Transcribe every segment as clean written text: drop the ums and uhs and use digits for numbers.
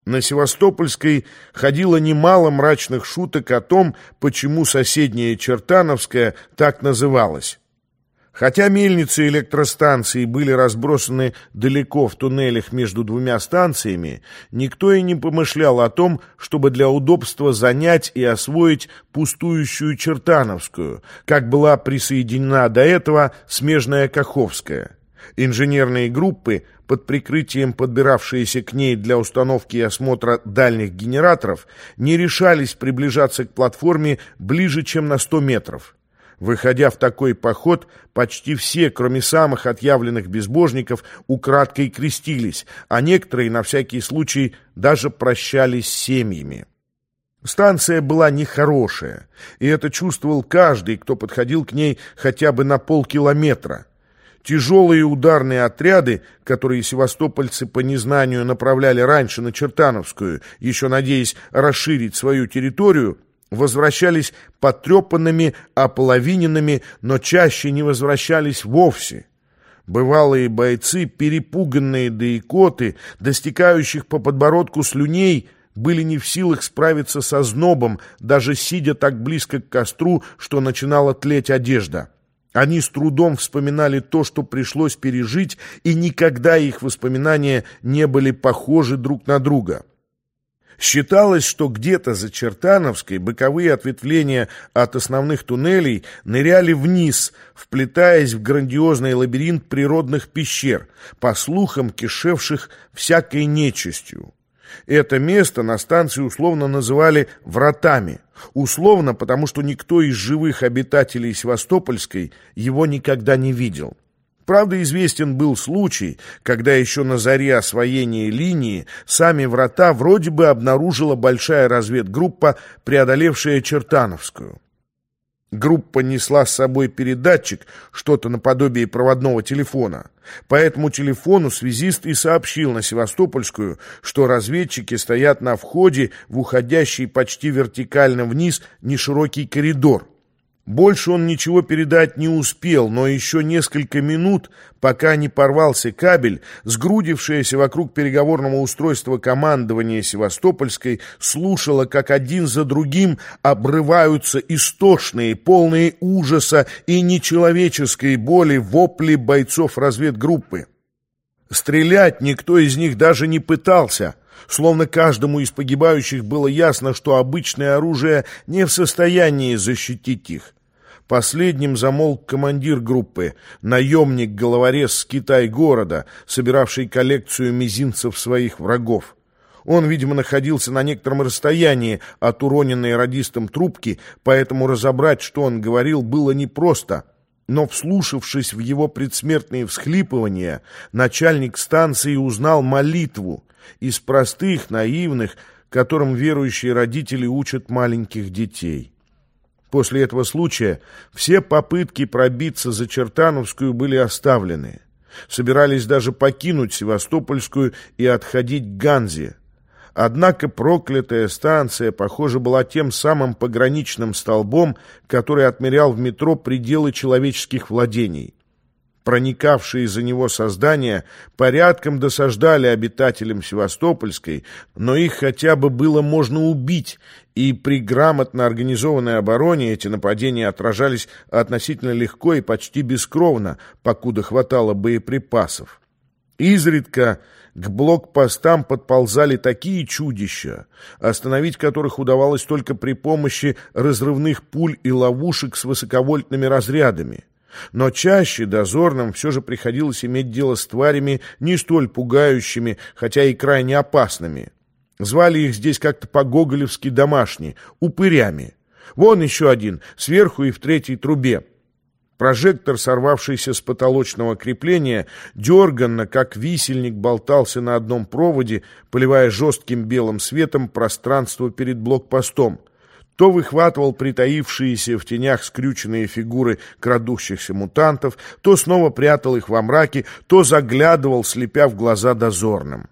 На Севастопольской ходило немало мрачных шуток о том, почему соседняя Чертановская так называлась. Хотя мельницы и электростанции были разбросаны далеко в туннелях между двумя станциями, никто и не помышлял о том, чтобы для удобства занять и освоить пустующую Чертановскую, как была присоединена до этого смежная Каховская. Инженерные группы, под прикрытием подбиравшиеся к ней для установки и осмотра дальних генераторов, не решались приближаться к платформе ближе, чем на 100 метров. Выходя в такой поход, почти все, кроме самых отъявленных безбожников, украдкой крестились, а некоторые, на всякий случай, даже прощались с семьями. Станция была нехорошая, и это чувствовал каждый, кто подходил к ней хотя бы на полкилометра. Тяжелые ударные отряды, которые севастопольцы по незнанию направляли раньше на Чертановскую, еще надеясь расширить свою территорию, возвращались потрепанными, ополовиненными, но чаще не возвращались вовсе. Бывалые бойцы, перепуганные до икоты, достигающих по подбородку слюней, были не в силах справиться со знобом, даже сидя так близко к костру, что начинала тлеть одежда. Они с трудом вспоминали то, что пришлось пережить, и никогда их воспоминания не были похожи друг на друга. Считалось, что где-то за Чертановской боковые ответвления от основных туннелей ныряли вниз, вплетаясь в грандиозный лабиринт природных пещер, по слухам кишевших всякой нечистью. Это место на станции условно называли «вратами». Условно, потому что никто из живых обитателей Севастопольской его никогда не видел. Правда, известен был случай, когда еще на заре освоения линии сами врата вроде бы обнаружила большая разведгруппа, преодолевшая Чертановскую. Группа несла с собой передатчик, что-то наподобие проводного телефона. По этому телефону связист и сообщил на Севастопольскую, что разведчики стоят на входе в уходящий почти вертикально вниз неширокий коридор. Больше он ничего передать не успел, но еще несколько минут, пока не порвался кабель, сгрудившаяся вокруг переговорного устройства командования Севастопольской слушала, как один за другим обрываются истошные, полные ужаса и нечеловеческой боли вопли бойцов разведгруппы. Стрелять никто из них даже не пытался, словно каждому из погибающих было ясно, что обычное оружие не в состоянии защитить их. Последним замолк командир группы, наемник-головорез с Китай-города, собиравший коллекцию мизинцев своих врагов. Он, видимо, находился на некотором расстоянии от уроненной радистом трубки, поэтому разобрать, что он говорил, было непросто. Но, вслушавшись в его предсмертные всхлипывания, начальник станции узнал молитву из простых, наивных, которым верующие родители учат маленьких детей. После этого случая все попытки пробиться за Чертановскую были оставлены. Собирались даже покинуть Севастопольскую и отходить к Ганзе. Однако проклятая станция, похоже, была тем самым пограничным столбом, который отмерял в метро пределы человеческих владений. Проникавшие за него создания порядком досаждали обитателям Севастопольской, но их хотя бы было можно убить, и при грамотно организованной обороне эти нападения отражались относительно легко и почти бескровно, покуда хватало боеприпасов. Изредка к блокпостам подползали такие чудища, остановить которых удавалось только при помощи разрывных пуль и ловушек с высоковольтными разрядами. Но чаще дозорным все же приходилось иметь дело с тварями не столь пугающими, хотя и крайне опасными. Звали их здесь как-то по-гоголевски домашние — упырями. Вон еще один, сверху и в третьей трубе. Прожектор, сорвавшийся с потолочного крепления, дерганно, как висельник, болтался на одном проводе, поливая жестким белым светом пространство перед блокпостом. То выхватывал притаившиеся в тенях скрюченные фигуры крадущихся мутантов, то снова прятал их во мраке, то заглядывал, слепя в глаза дозорным.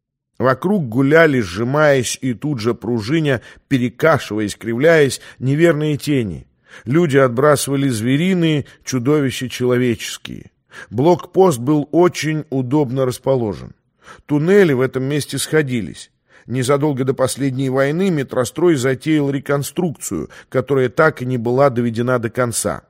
Вокруг гуляли, сжимаясь и тут же пружиня, перекашиваясь, кривляясь, неверные тени. Люди отбрасывали звериные, чудовища человеческие. Блокпост был очень удобно расположен. Туннели в этом месте сходились. Незадолго до последней войны метрострой затеял реконструкцию, которая так и не была доведена до конца.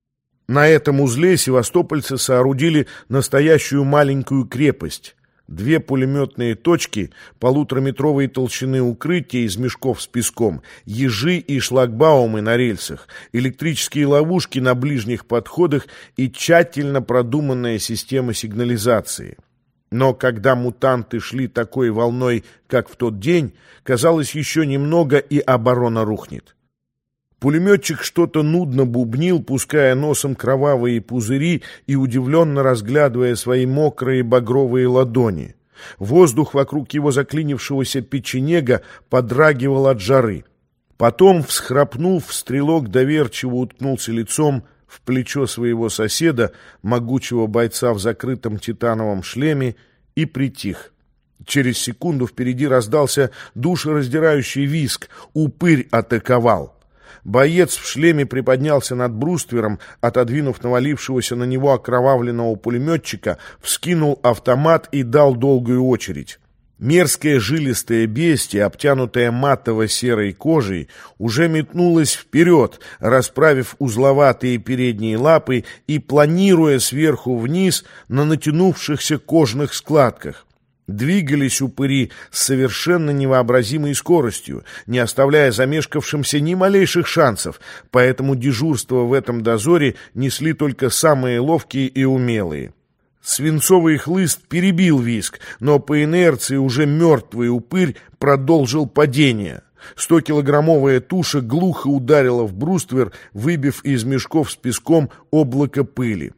На этом узле севастопольцы соорудили настоящую маленькую крепость. 2 пулеметные точки, 1,5-метровой толщины укрытия из мешков с песком, ежи и шлагбаумы на рельсах, электрические ловушки на ближних подходах и тщательно продуманная система сигнализации. Но когда мутанты шли такой волной, как в тот день, казалось, еще немного, и оборона рухнет. Пулеметчик что-то нудно бубнил, пуская носом кровавые пузыри и удивленно разглядывая свои мокрые багровые ладони. Воздух вокруг его заклинившегося печенега подрагивал от жары. Потом, всхрапнув, стрелок доверчиво уткнулся лицом в плечо своего соседа, могучего бойца в закрытом титановом шлеме, и притих. Через секунду впереди раздался душераздирающий визг. Упырь атаковал. Боец в шлеме приподнялся над бруствером, отодвинув навалившегося на него окровавленного пулеметчика, вскинул автомат и дал долгую очередь. Мерзкое жилистое бестие, обтянутое матово-серой кожей, уже метнулось вперед, расправив узловатые передние лапы и планируя сверху вниз на натянувшихся кожных складках. Двигались упыри с совершенно невообразимой скоростью, не оставляя замешкавшимся ни малейших шансов, поэтому дежурство в этом дозоре несли только самые ловкие и умелые. Свинцовый хлыст перебил визг, но по инерции уже мертвый упырь продолжил падение. 100-килограммовая туша глухо ударила в бруствер, выбив из мешков с песком облако пыли.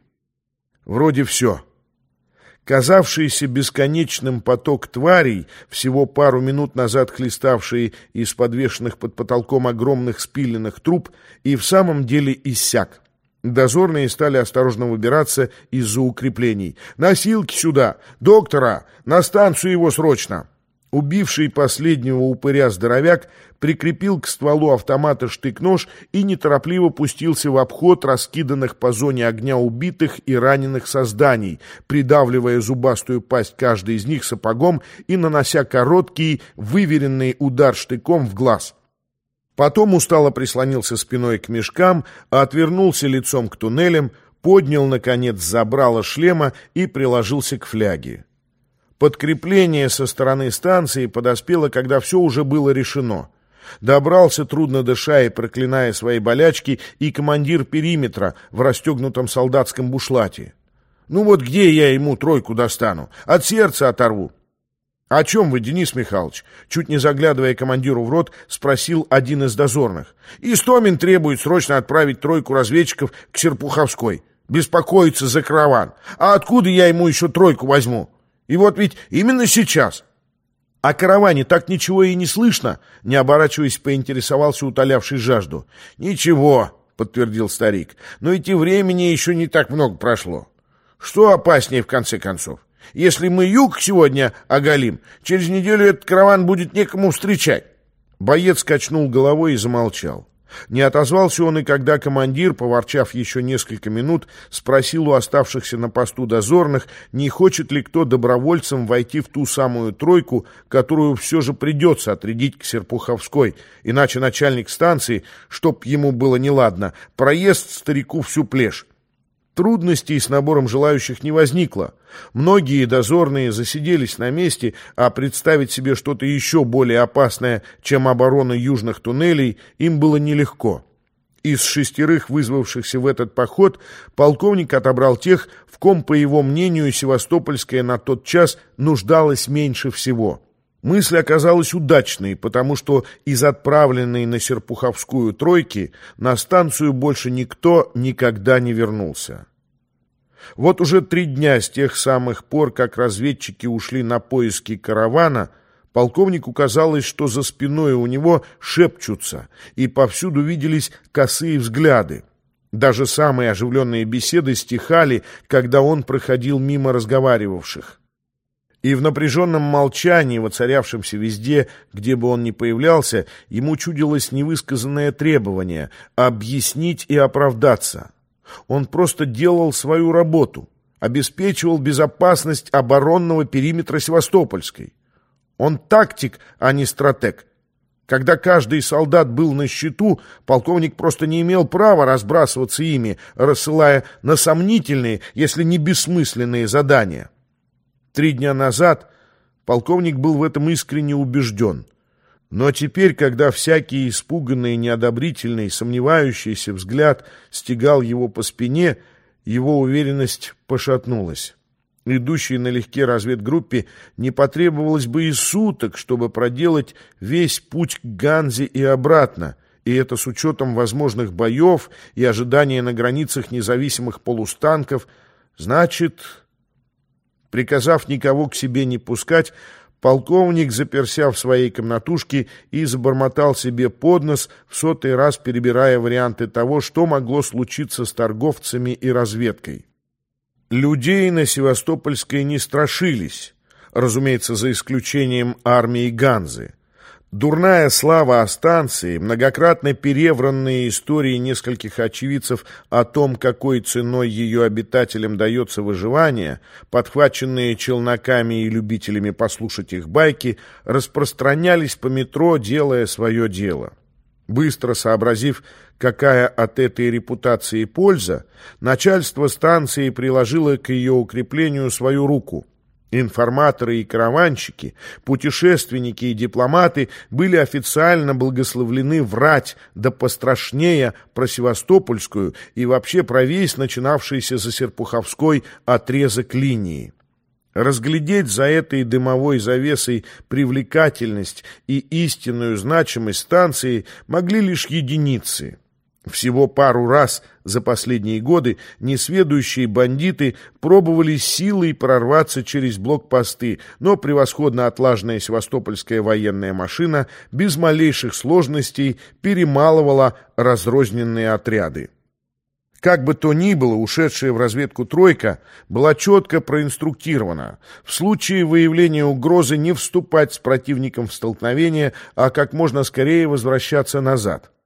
Вроде все. Казавшийся бесконечным поток тварей, всего пару минут назад хлеставшие из подвешенных под потолком огромных спиленных труб, и в самом деле иссяк. Дозорные стали осторожно выбираться из-за укреплений. «Носилки сюда! Доктора! На станцию его срочно!» Убивший последнего упыря здоровяк прикрепил к стволу автомата штык-нож и неторопливо пустился в обход раскиданных по зоне огня убитых и раненых созданий, придавливая зубастую пасть каждой из них сапогом и нанося короткий, выверенный удар штыком в глаз. Потом устало прислонился спиной к мешкам, отвернулся лицом к туннелям, поднял, наконец, забрало шлема и приложился к фляге. Подкрепление со стороны станции подоспело, когда все уже было решено. Добрался, трудно дыша и проклиная свои болячки, и командир периметра в расстегнутом солдатском бушлате. «Ну вот где я ему тройку достану? От сердца оторву». «О чем вы, Денис Михайлович?» Чуть не заглядывая командиру в рот, спросил один из дозорных. «Истомин требует срочно отправить тройку разведчиков к Серпуховской. Беспокоится за караван. А откуда я ему еще тройку возьму? И вот ведь именно сейчас». «О караване так ничего и не слышно?» Не оборачиваясь, поинтересовался утолявший жажду. «Ничего», — подтвердил старик, — «но идти времени еще не так много прошло. Что опаснее, в конце концов? Если мы юг сегодня оголим, через неделю этот караван будет некому встречать». Боец качнул головой и замолчал. Не отозвался он и когда командир, поворчав еще несколько минут, спросил у оставшихся на посту дозорных, не хочет ли кто добровольцем войти в ту самую тройку, которую все же придется отрядить к Серпуховской, иначе начальник станции, чтоб ему было неладно, проест старику всю плешь. Трудностей с набором желающих не возникло. Многие дозорные засиделись на месте, а представить себе что-то еще более опасное, чем оборона южных туннелей, им было нелегко. Из 6 вызвавшихся в этот поход полковник отобрал тех, в ком, по его мнению, Севастопольская на тот час нуждалась меньше всего. Мысль оказалась удачной, потому что из отправленной на Серпуховскую тройки на станцию больше никто никогда не вернулся. Вот уже 3 дня с тех самых пор, как разведчики ушли на поиски каравана, полковнику казалось, что за спиной у него шепчутся, и повсюду виделись косые взгляды. Даже самые оживленные беседы стихали, когда он проходил мимо разговаривавших. И в напряженном молчании, воцарявшемся везде, где бы он ни появлялся, ему чудилось невысказанное требование — объяснить и оправдаться. Он просто делал свою работу, обеспечивал безопасность оборонного периметра Севастопольской. Он тактик, а не стратег. Когда каждый солдат был на счету, полковник просто не имел права разбрасываться ими, рассылая на сомнительные, если не бессмысленные задания. 3 дня назад полковник был в этом искренне убежден. Но теперь, когда всякий испуганный, неодобрительный, сомневающийся взгляд стегал его по спине, его уверенность пошатнулась. Идущей налегке разведгруппе не потребовалось бы и суток, чтобы проделать весь путь к Ганзе и обратно, и это с учетом возможных боев и ожидания на границах независимых полустанков. Значит, приказав никого к себе не пускать, полковник заперся в своей комнатушке и забормотал себе под нос, в 100-й раз перебирая варианты того, что могло случиться с торговцами и разведкой. Людей на Севастопольской не страшились, разумеется, за исключением армии Ганзы. Дурная слава о станции, многократно перевранные истории нескольких очевидцев о том, какой ценой ее обитателям дается выживание, подхваченные челноками и любителями послушать их байки, распространялись по метро, делая свое дело. Быстро сообразив, какая от этой репутации польза, начальство станции приложило к ее укреплению свою руку. Информаторы и караванщики, путешественники и дипломаты были официально благословлены врать, да пострашнее, про Севастопольскую и вообще про весь начинавшийся за Серпуховской отрезок линии. Разглядеть за этой дымовой завесой привлекательность и истинную значимость станции могли лишь единицы. Всего пару раз за последние годы несведущие бандиты пробовали силой прорваться через блокпосты, но превосходно отлаженная севастопольская военная машина без малейших сложностей перемалывала разрозненные отряды. Как бы то ни было, ушедшая в разведку тройка была четко проинструктирована в случае выявления угрозы не вступать с противником в столкновение, а как можно скорее возвращаться назад.